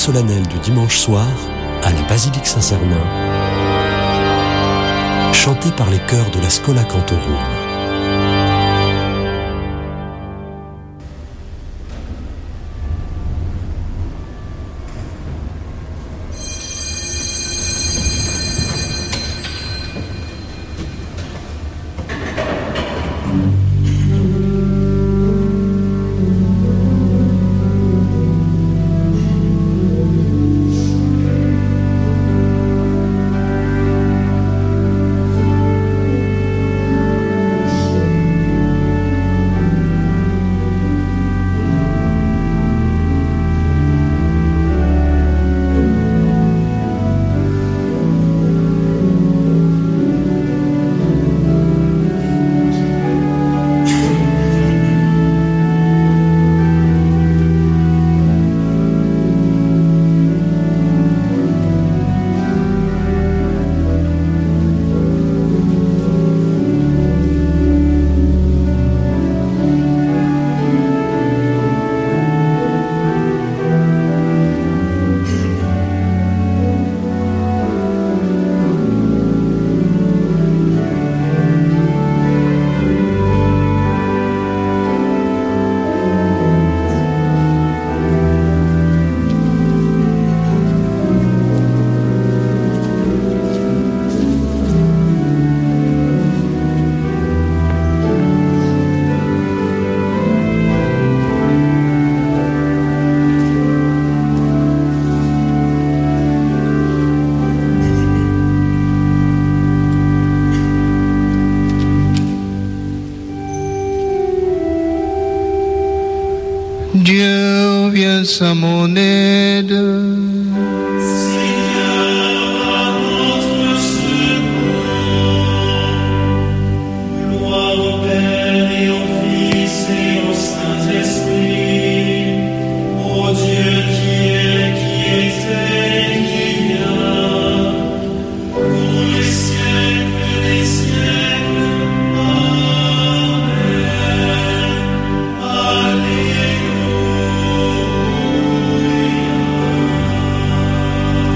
solennelle du dimanche soir à la basilique Saint-Cernin, chantée par les chœurs de la Schola Cantorum. Dieu vient à mon aide. Alléluia.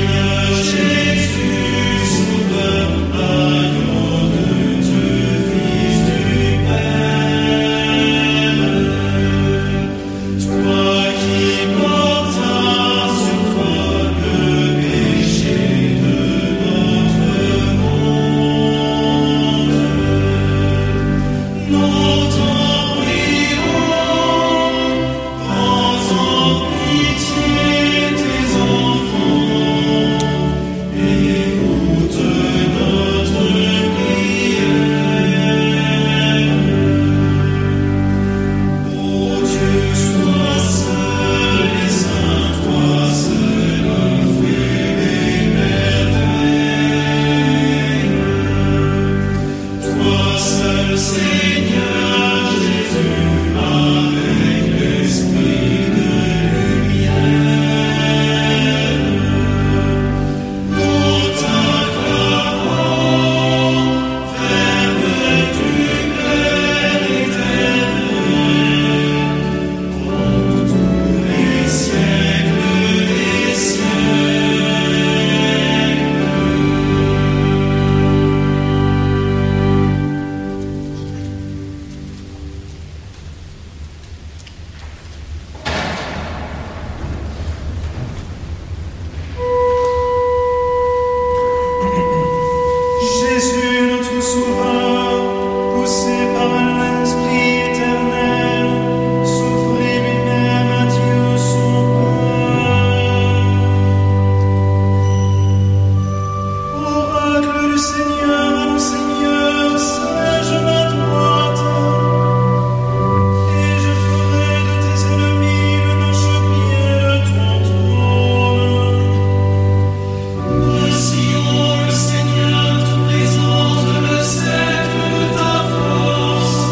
Seigneur, tous les ordres le sceptre de ta force.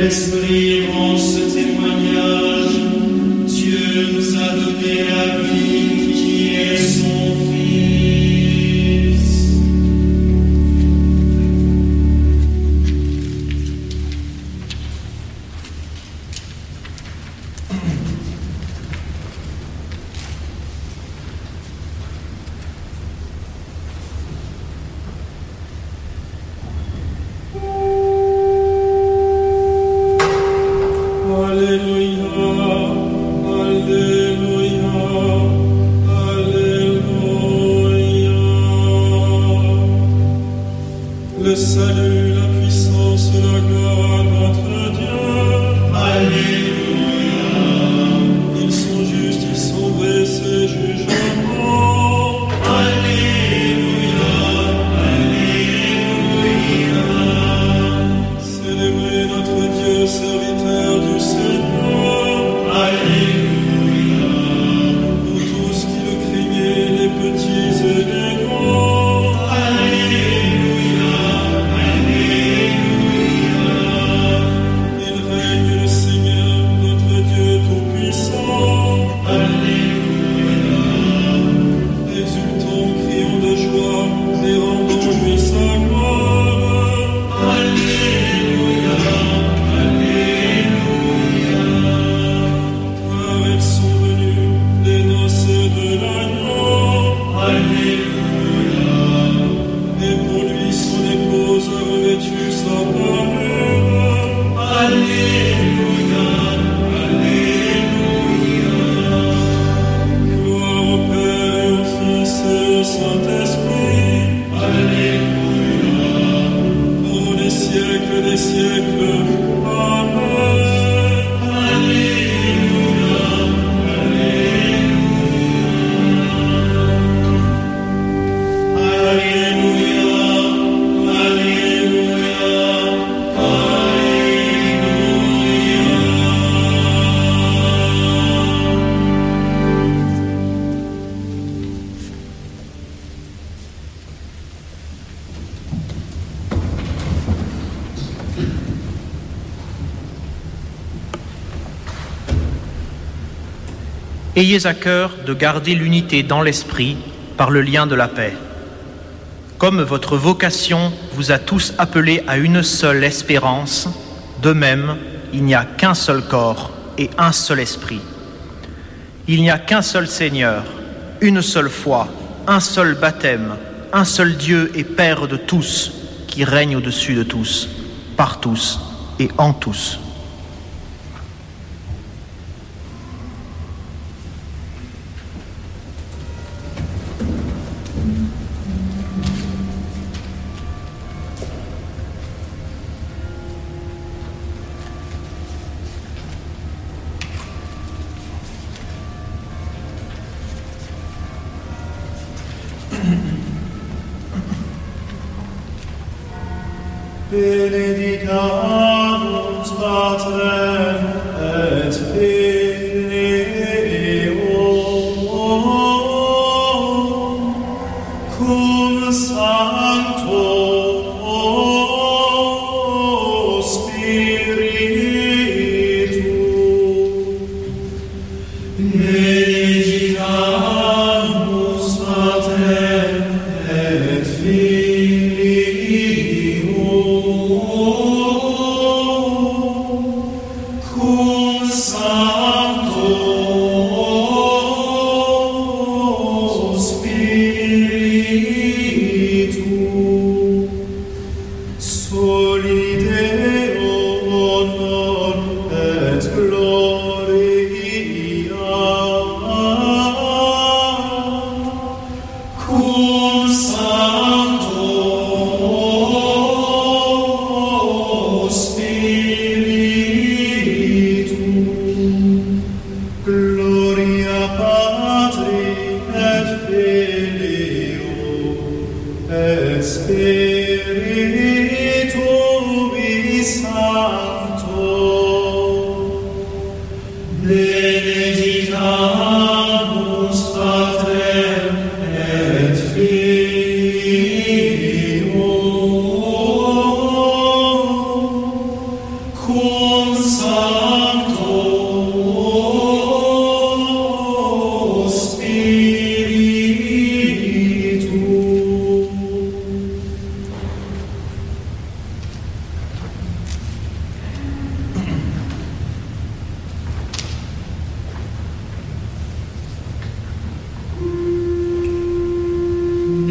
l'Esprit rend ce témoignage. Dieu nous a donné la vie qui est son Fils. Le salut, la puissance, la gloire à notre Dieu. Alléluia. Ils sont justes, ils sont vrais, ces jugements. Alléluia. Alléluia. Célébrez notre Dieu, serviteur du Seigneur. Alléluia. Vous tous qui le craignez, les petits et les grands. Alléluia. Alléluia. Il règne le Seigneur, notre Dieu tout-puissant. Alléluia. Exultons, crions de joie et rendons-lui sa gloire. Alléluia. Alléluia. Car elles sont venues les noces de l'agneau. Alléluia. Et pour lui son épouse a revêtu sa parure. Alléluia. Alléluia. Gloire au Père et au Fils et au Saint-Esprit. Alléluia. Pour les siècles des siècles. Amen. Alléluia. Alléluia. Alléluia. Ayez à cœur de garder l'unité dans l'esprit par le lien de la paix. Comme votre vocation vous a tous appelés à une seule espérance, de même, il n'y a qu'un seul corps et un seul esprit. Il n'y a qu'un seul Seigneur, une seule foi, un seul baptême, un seul Dieu et Père de tous, qui règne au-dessus de tous, par tous et en tous. Benedicamus Patrem et Filio cum Sancto Spiritu. Benedicamus Patrem et Filio cum Sancto Spiritu. Soli Deo honor et gloria cum Sancto Spiritu. Gloria Patri et Filio et Spiritui Sancto. Benedicamus Patrem et Filio cum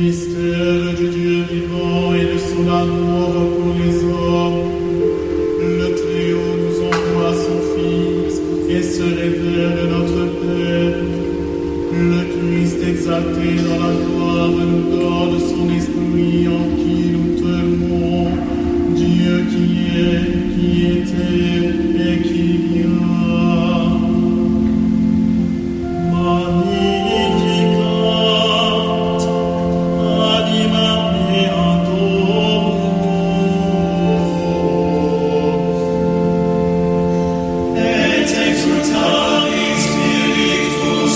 Mystère du Dieu vivant et de son amour pour les hommes, le Très-Haut nous envoie son Fils et se révèle notre Père. Le Christ exalté dans la gloire nous donne son esprit en qui nous tenons, Dieu qui est, qui était et qui vient. Magnificat, anima mea Dominus, et exultatis spiritus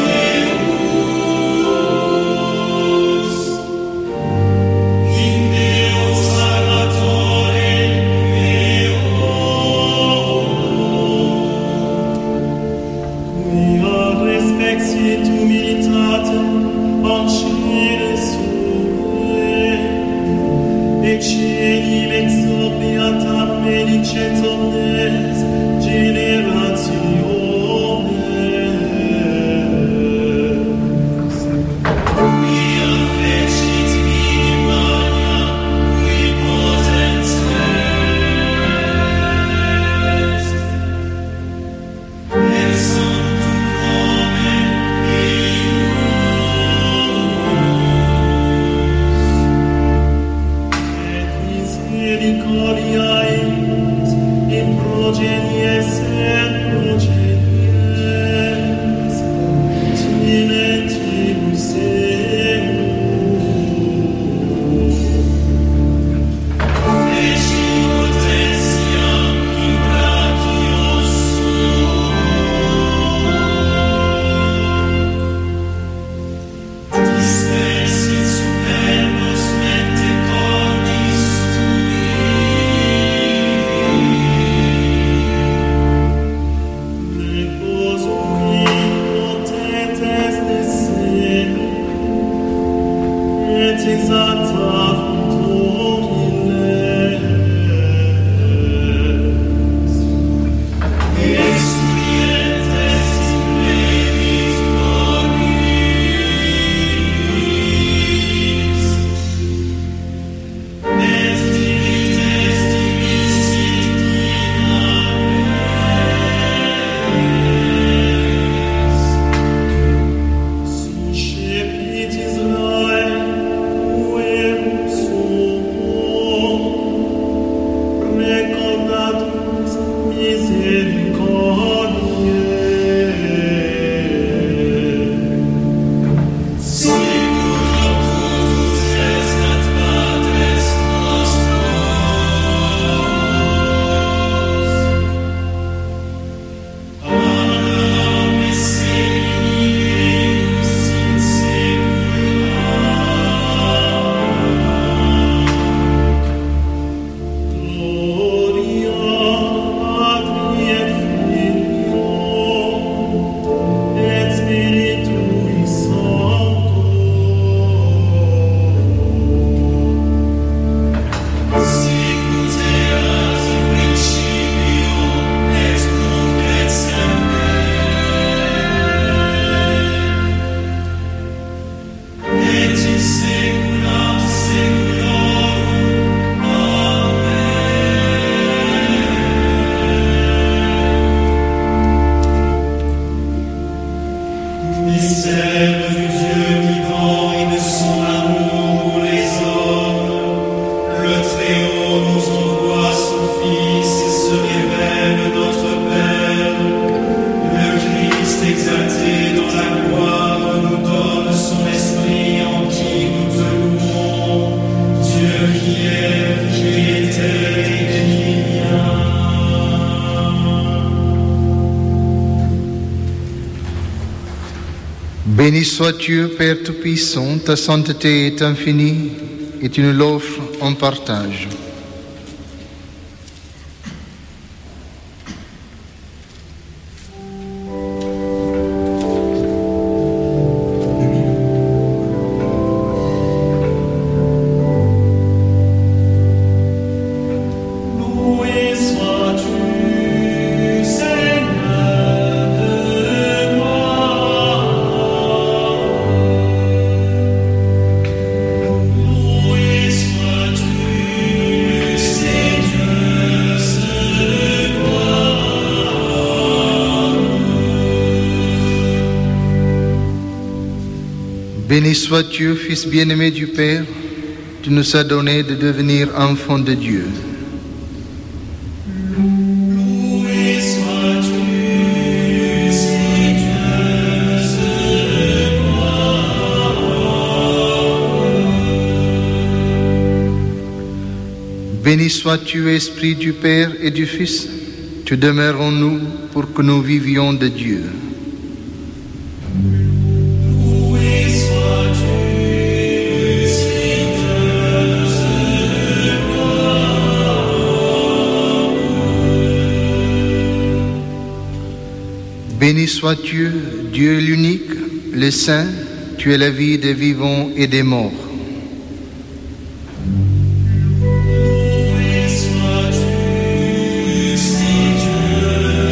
meus, in Deo Salvatore meo, quia respexit humilitate ancire sue, et celim exorbiatam benedicens omnes generationes. Quia fecit minimania qui potens est, et sanctum nomen eius, et misericordiae in progenies et progenies, timentibus eius. Feci potentiam in brachio suo, dispersit superbos mente cordis tui, nepos qui potentes descere, et exaltat Domiles, exurientes in plebis gloriis, et divites divisit in ames. Suscepit Israel, uerum suum, recordatus misericordiae. Secula putus est ad Patres nostros, Adam esse inimigus in secula. Gloria Patri et Filio et Spiritui Sancto, sicut erat in principio et nunc et semper, et in saecula saeculorum. Amen. Mystère du Dieu vivant et de son amour pour les hommes, le Très-Haut nous envoie son Fils et se révèle notre Père. Le Christ exalté dans la gloire nous donne son esprit en qui nous te louons, Dieu qui est, qui était et qui vient. Béni sois Dieu, Père Tout-Puissant, ta sainteté est infinie et tu nous l'offres en partage. Loué sois-tu, Seigneur de gloire. Béni sois-tu, Fils bien-aimé du Père, tu nous as donné de devenir enfants de Dieu. Loué sois-tu, Béni sois-tu, Esprit du Père et du Fils, tu demeures en nous pour que nous vivions de Dieu. loué sois-tu, Seigneur, Béni sois-tu, Dieu l'unique, le Saint, tu es la vie des vivants et des morts. loué sois-tu, Seigneur,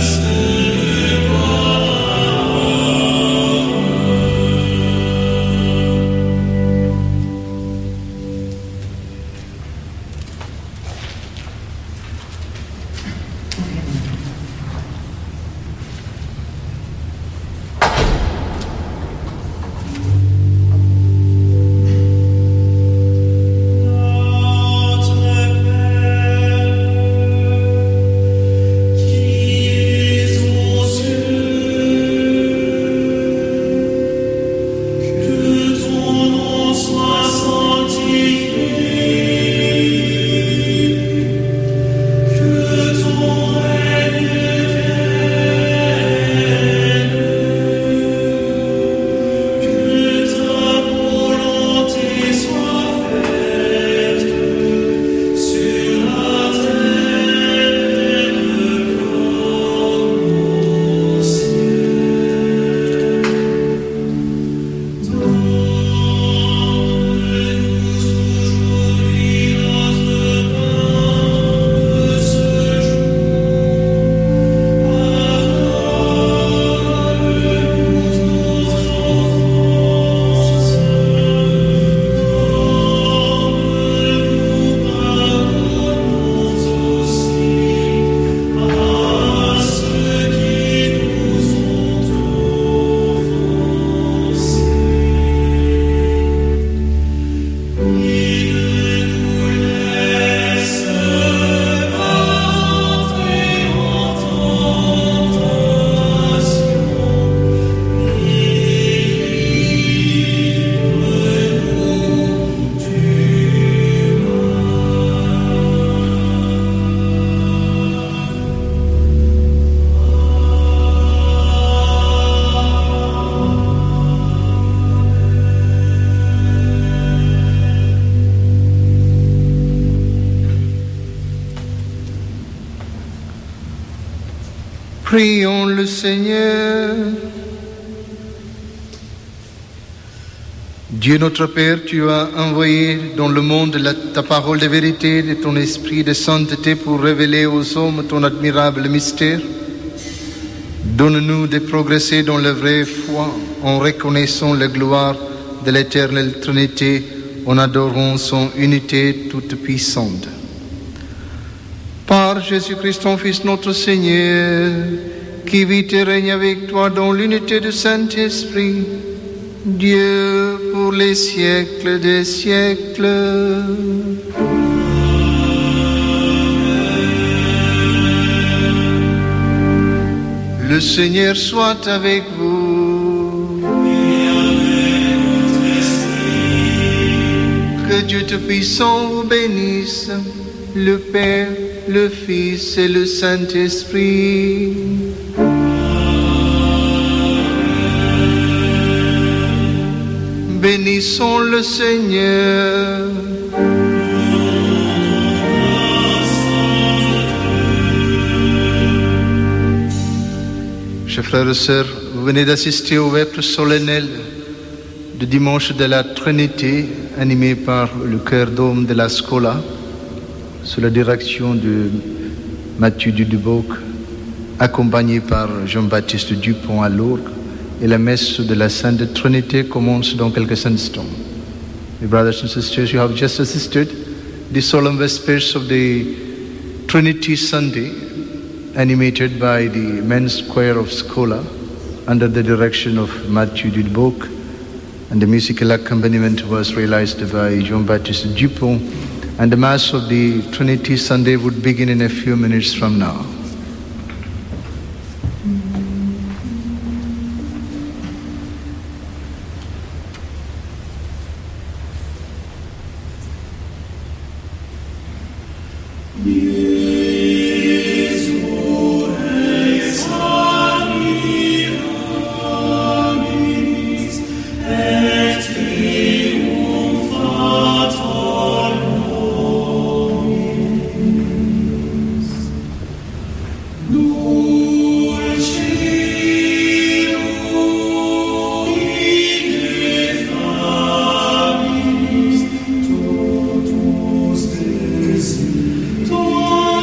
Prions le Seigneur. Dieu notre Père, tu as envoyé dans le monde ta parole de vérité et ton esprit de sainteté pour révéler aux hommes ton admirable mystère. Donne-nous de progresser dans la vraie foi en reconnaissant la gloire de l'éternelle Trinité, en adorant son unité toute puissante. Par Jésus-Christ, ton Fils, notre Seigneur, qui vit et règne avec toi dans l'unité du Saint-Esprit, Dieu pour les siècles des siècles. Le Seigneur soit avec vous. et avec votre esprit. Que Dieu Tout-Puissant vous bénisse, le Père, le Fils et le Saint-Esprit. Bénissons le Seigneur. Chers frères et sœurs, vous venez d'assister au vêpres solennel du dimanche de la Trinité, animé par le chœur d'homme de la Scola, sous la direction de Mathieu Dudeboc, accompagné par Jean-Baptiste Dupont à l'orgue, et la messe de la Sainte Trinité commence dans quelques instants. My brothers and sisters, you have just assisted the solemn vespers of the Trinity Sunday, animated by the men's choir of Scola, under the direction of Mathieu Dudeboc, and the musical accompaniment was realized by Jean-Baptiste Dupont, and the Mass of the Trinity Sunday would begin in a few minutes from now. Totus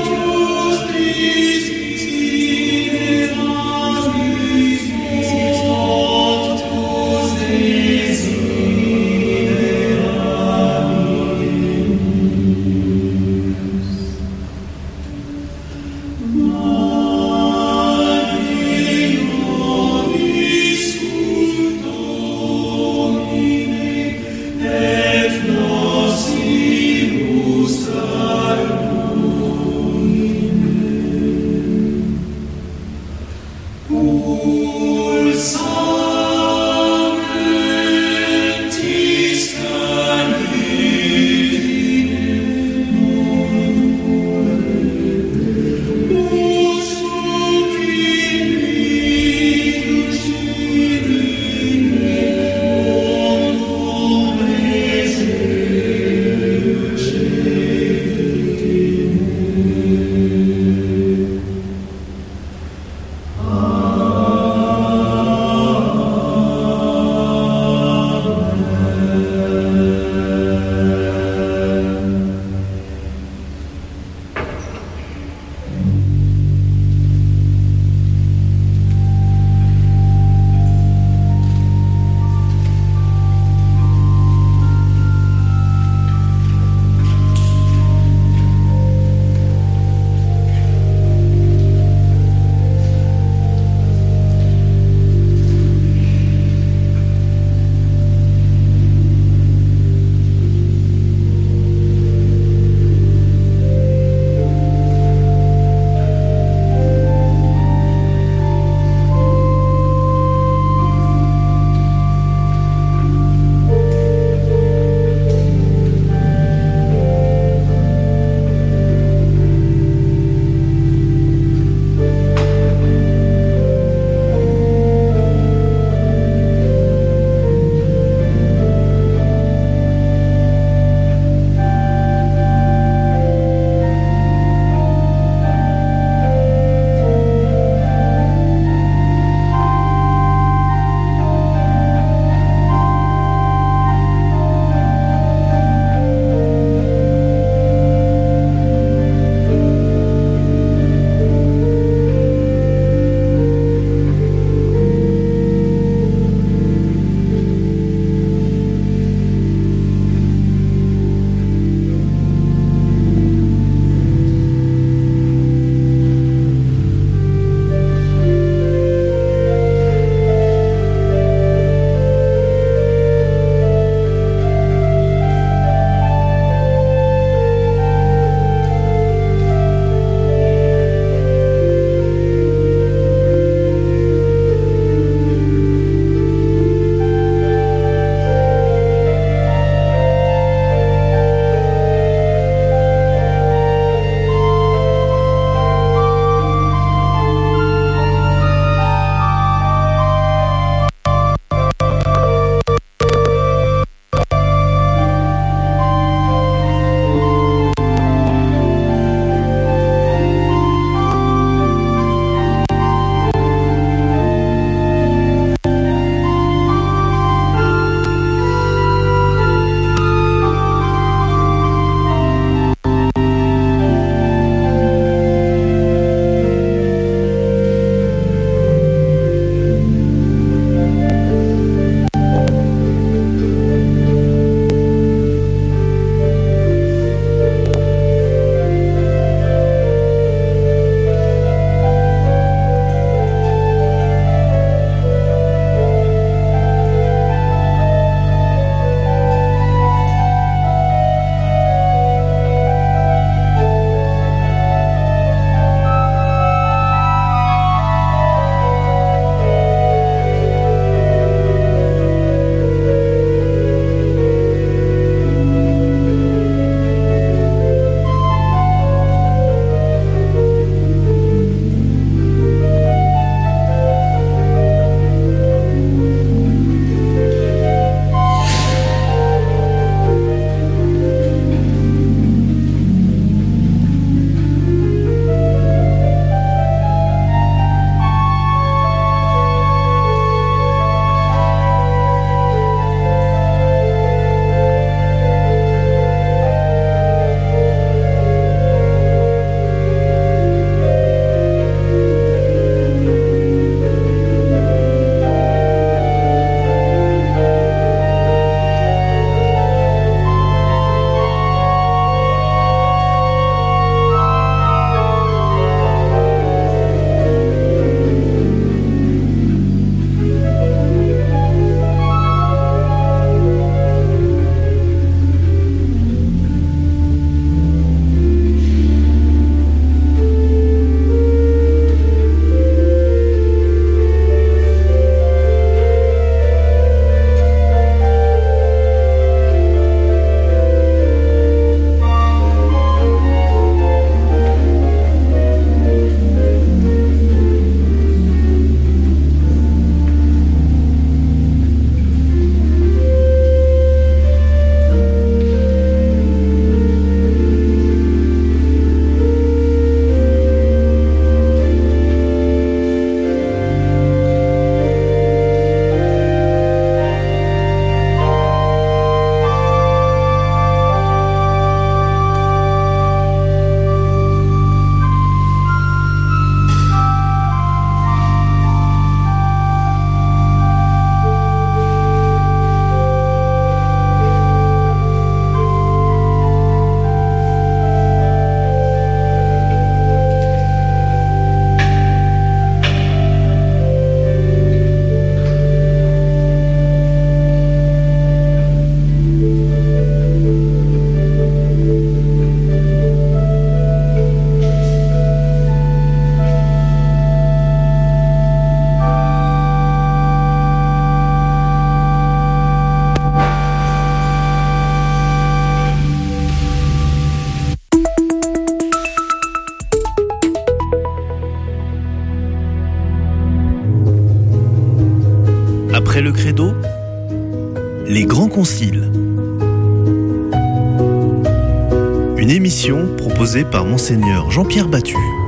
Les Grands Conciles. Une émission proposée par Monseigneur Jean-Pierre Battu.